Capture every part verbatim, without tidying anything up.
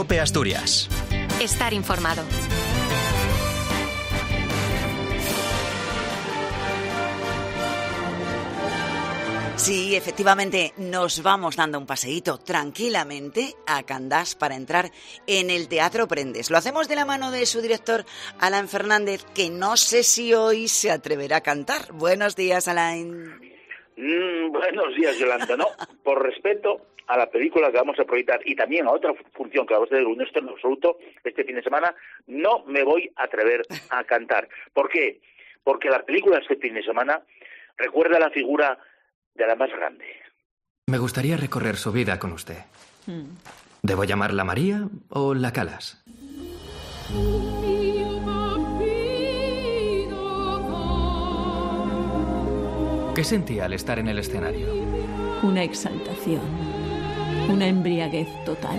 COPE Asturias. Estar informado. Sí, efectivamente, nos vamos dando un paseíto tranquilamente a Candás para entrar en el Teatro Prendes. Lo hacemos de la mano de su director, Alain Fernández, que no sé si hoy se atreverá a cantar. Buenos días, Alain. Mm, buenos días, Yolanda. No, por respeto a la película que vamos a proyectar y también a otra función que vamos a hacer un estreno absoluto este fin de semana, no me voy a atrever a cantar. ¿Por qué? Porque la película este fin de semana recuerda la figura de la más grande. Me gustaría recorrer su vida con usted. Hmm. ¿Debo llamarla María o la Calas? ¿Qué sentía al estar en el escenario? Una exaltación, una embriaguez total.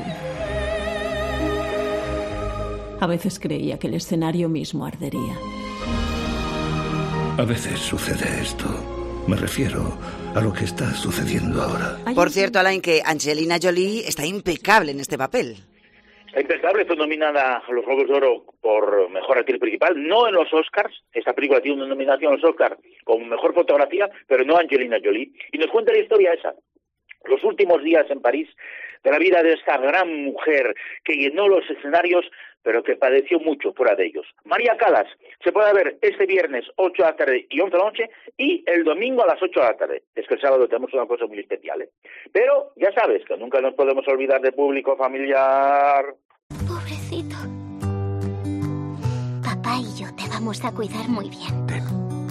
A veces creía que el escenario mismo ardería. A veces sucede esto. Me refiero a lo que está sucediendo ahora. Por cierto, Alain, que Angelina Jolie está impecable en este papel. Está impecable, fue nominada a los Globos de Oro por Mejor Actriz Principal, no en los Oscars. Esta película tiene una nominación a los Oscars como Mejor Fotografía, pero no Angelina Jolie. Y nos cuenta la historia esa, los últimos días en París, de la vida de esta gran mujer que llenó los escenarios, pero que padeció mucho fuera de ellos. María Calas se puede ver este viernes ocho de la tarde y once de la noche y el domingo a las ocho de la tarde. Es que el sábado tenemos una cosa muy especial, ¿eh? Pero ya sabes que nunca nos podemos olvidar del público familiar. Pobrecito. Papá y yo te vamos a cuidar muy bien. Ten.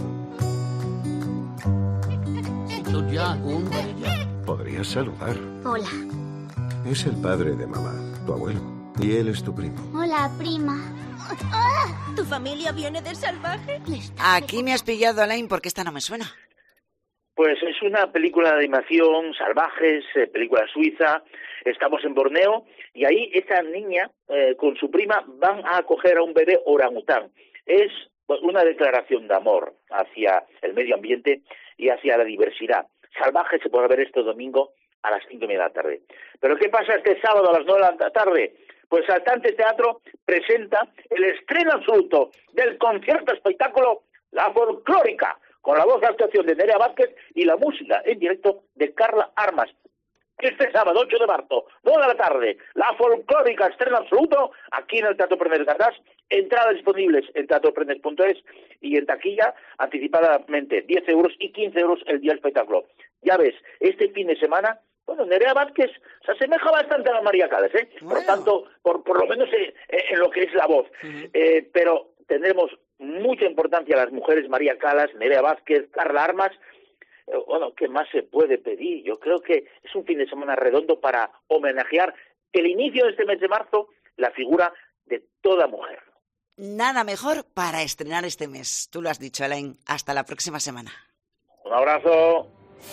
Podrías saludar. Hola. Es el padre de mamá, tu abuelo. Y él es tu primo. Hola, prima. ¿Tu familia viene de Salvaje? Aquí me has pillado, Alain, porque esta no me suena. Pues es una película de animación, Salvajes, eh, película suiza. Estamos en Borneo y ahí esa niña eh, con su prima van a acoger a un bebé orangután. Es pues, una declaración de amor hacia el medio ambiente y hacia la diversidad. Salvajes se podrá ver este domingo a las cinco y media de la tarde. ¿Pero qué pasa este sábado a las nueve de la tarde? Pues Saltantes Teatro presenta el estreno absoluto del concierto espectáculo La Folclórica, con la voz de actuación de Nerea Vázquez y la música en directo de Carla Armas. Este sábado, ocho de marzo, nueve de la tarde, La Folclórica, estreno absoluto, aquí en el Teatro Prendes de Candás. Entradas disponibles en teatro prendes punto es y en taquilla anticipadamente diez euros y quince euros el día del espectáculo. Ya ves, este fin de semana, bueno, Nerea Vázquez se asemeja bastante a la María Calas, ¿eh? Por lo tanto, por, por lo menos en, en lo que es la voz. Uh-huh. Eh, pero tendremos mucha importancia a las mujeres, María Calas, Nerea Vázquez, Carla Armas. Eh, bueno, ¿qué más se puede pedir? Yo creo que es un fin de semana redondo para homenajear el inicio de este mes de marzo, la figura de toda mujer. Nada mejor para estrenar este mes. Tú lo has dicho, Alain. Hasta la próxima semana. Un abrazo.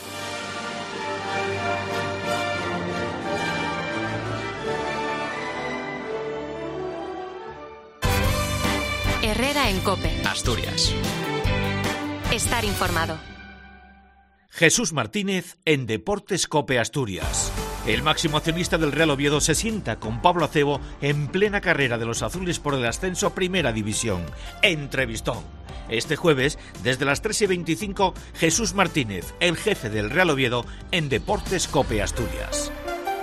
Herrera en COPE. Asturias. Estar informado. Jesús Martínez en Deportes COPE Asturias. El máximo accionista del Real Oviedo se sienta con Pablo Acebo en plena carrera de los azules por el ascenso a Primera División. Entrevistón. Este jueves, desde las tres y veinticinco, Jesús Martínez, el jefe del Real Oviedo, en Deportes COPE Asturias.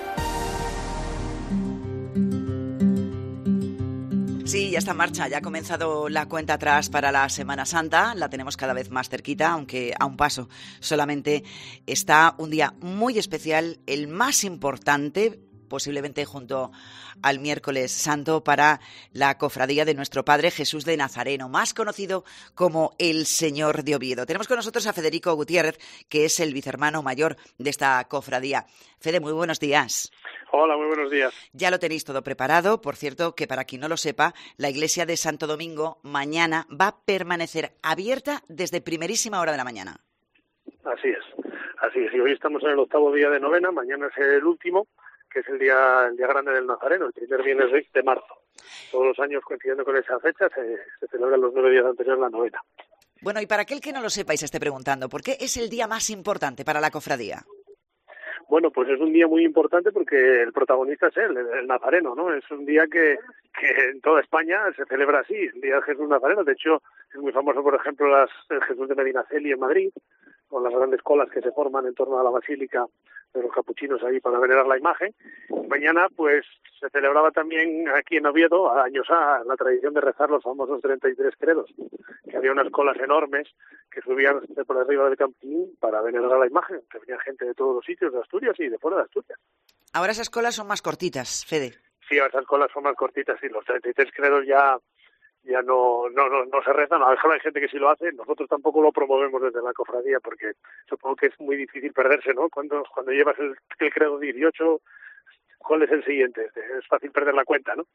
Sí, ya está en marcha, ya ha comenzado la cuenta atrás para la Semana Santa, la tenemos cada vez más cerquita, aunque a un paso. Solamente está un día muy especial, el más importante, posiblemente junto al miércoles santo, para la cofradía de nuestro Padre Jesús de Nazareno, más conocido como el Señor de Oviedo. Tenemos con nosotros a Federico Gutiérrez, que es el vicehermano mayor de esta cofradía. Fede, muy buenos días. Hola, muy buenos días. Ya lo tenéis todo preparado. Por cierto, que para quien no lo sepa, la iglesia de Santo Domingo mañana va a permanecer abierta desde primerísima hora de la mañana. Así es, así es. Y hoy estamos en el octavo día de novena, mañana es el último, que es el día, el día grande del Nazareno, el primer viernes de marzo. Todos los años, coincidiendo con esa fecha, se, se celebran los nueve días anteriores a la novena. Bueno, y para aquel que no lo sepa y se esté preguntando, ¿por qué es el día más importante para la cofradía? Bueno, pues es un día muy importante porque el protagonista es él, el, el Nazareno, ¿no? Es un día que, que en toda España se celebra así, el Día de Jesús Nazareno. De hecho, es muy famoso, por ejemplo, las, el Jesús de Medinaceli en Madrid, con las grandes colas que se forman en torno a la Basílica de los Capuchinos ahí para venerar la imagen. Mañana, pues, se celebraba también aquí en Oviedo, a años A, la tradición de rezar los famosos treinta y tres credos, que había unas colas enormes que subían por arriba del Campín para venerar la imagen, que venía gente de todos los sitios de Asturias y de fuera de Asturias. Ahora esas colas son más cortitas, Fede. Sí, esas colas son más cortitas y los treinta y tres credos ya ya no no no, no se rezan. A lo mejor hay gente que sí lo hace, nosotros tampoco lo promovemos desde la cofradía porque supongo que es muy difícil perderse, ¿no? Cuando cuando llevas el, el credo dieciocho, ¿cuál es el siguiente? Es fácil perder la cuenta, ¿no?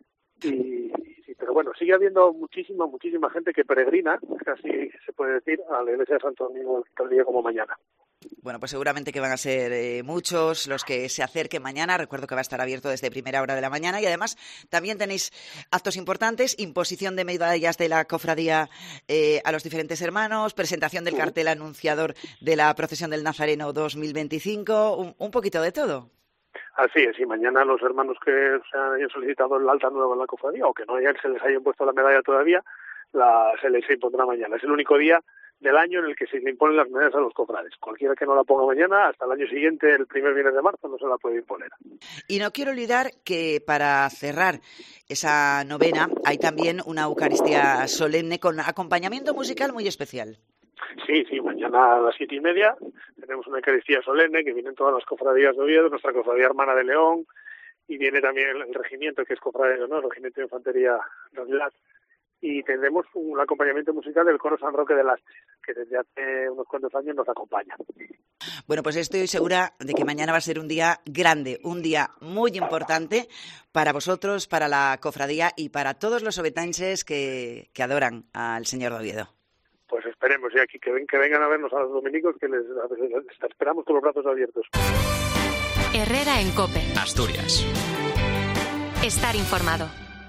Y sí, pero bueno, sigue habiendo muchísima, muchísima gente que peregrina, casi se puede decir, a la iglesia de Santo Domingo tal día como mañana. Bueno, pues seguramente que van a ser eh, muchos los que se acerquen mañana. Recuerdo que va a estar abierto desde primera hora de la mañana y además también tenéis actos importantes, imposición de medallas de la cofradía eh, a los diferentes hermanos, presentación del cartel anunciador de la procesión del Nazareno dos mil veinticinco, un, un poquito de todo. Así es, y mañana los hermanos que se hayan solicitado el alta nueva en la cofradía o que no hayan, se les hayan puesto la medalla todavía, la, se les impondrá mañana. Es el único día del año en el que se le imponen las medallas a los cofrades. Cualquiera que no la ponga mañana, hasta el año siguiente, el primer viernes de marzo, no se la puede imponer. Y no quiero olvidar que para cerrar esa novena hay también una Eucaristía solemne con acompañamiento musical muy especial. Sí, sí, mañana a las siete y media tenemos una Eucaristía solemne que vienen todas las cofradías de Oviedo, nuestra cofradía hermana de León, y viene también el regimiento que es cofradía, ¿no? El regimiento de infantería Realidad. Y tendremos un acompañamiento musical del coro San Roque de Lastres, que desde hace unos cuantos años nos acompaña. Bueno, pues estoy segura de que mañana va a ser un día grande, un día muy importante para vosotros, para la cofradía y para todos los ovetenses que, que adoran al Señor de Oviedo. Pues esperemos, y aquí que, ven, que vengan a vernos a los dominicos, que les, les esperamos con los brazos abiertos. Herrera en COPE. Asturias. Estar informado.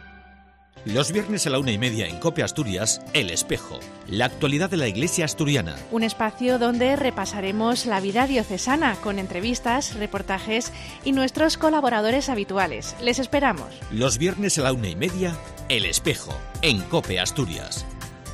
Los viernes a la una y media en COPE Asturias, El Espejo, la actualidad de la Iglesia asturiana. Un espacio donde repasaremos la vida diocesana con entrevistas, reportajes y nuestros colaboradores habituales. Les esperamos. Los viernes a la una y media, El Espejo, en COPE Asturias.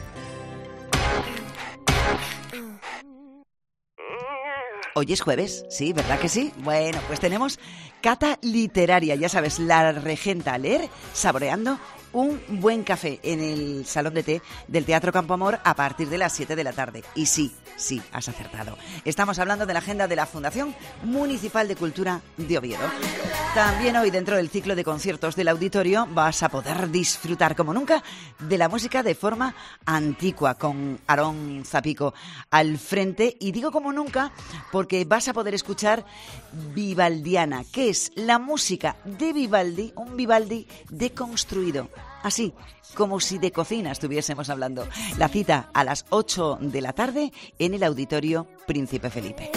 Hoy es jueves, sí, ¿verdad que sí? Bueno, pues tenemos cata literaria, ya sabes, la regenta a leer, saboreando un buen café en el salón de té del Teatro Campo Amor a partir de las siete de la tarde. Y sí, sí, has acertado. Estamos hablando de la agenda de la Fundación Municipal de Cultura de Oviedo. También hoy, dentro del ciclo de conciertos del auditorio, vas a poder disfrutar como nunca de la música de forma antigua, con Aarón Zapico al frente. Y digo como nunca porque vas a poder escuchar Vivaldiana, que es la música de Vivaldi, un Vivaldi deconstruido. Así, como si de cocina estuviésemos hablando. La cita a las ocho de la tarde en el Auditorio Príncipe Felipe.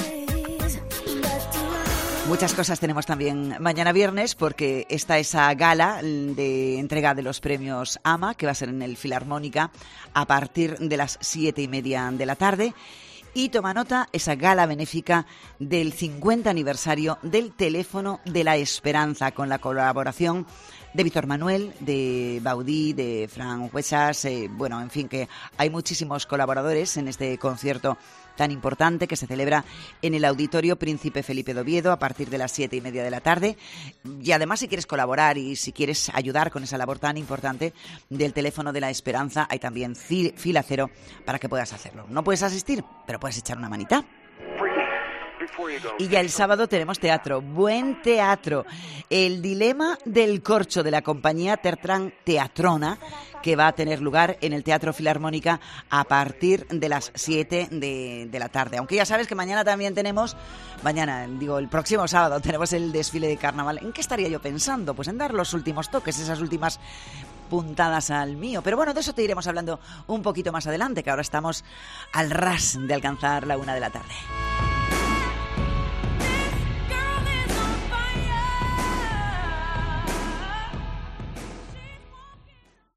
Muchas cosas tenemos también mañana viernes porque está esa gala de entrega de los premios A M A que va a ser en el Filarmónica a partir de las siete y media de la tarde. Y toma nota esa gala benéfica del cincuenta aniversario del Teléfono de la Esperanza con la colaboración de Víctor Manuel, de Baudí, de Fran Huesas, eh, bueno, en fin, que hay muchísimos colaboradores en este concierto tan importante que se celebra en el Auditorio Príncipe Felipe de Oviedo a partir de las siete y media de la tarde. Y además, si quieres colaborar y si quieres ayudar con esa labor tan importante del Teléfono de la Esperanza, hay también fila cero para que puedas hacerlo. No puedes asistir, pero puedes echar una manita. Y ya el sábado tenemos teatro, buen teatro. El dilema del corcho de la compañía Tertran Teatrona, que va a tener lugar en el Teatro Filarmónica a partir de las siete de, de la tarde. Aunque ya sabes que mañana también tenemos, mañana, digo, el próximo sábado tenemos el desfile de carnaval. ¿En qué estaría yo pensando? Pues en dar los últimos toques, esas últimas puntadas al mío. Pero bueno, de eso te iremos hablando un poquito más adelante, que ahora estamos al ras de alcanzar la una de la tarde.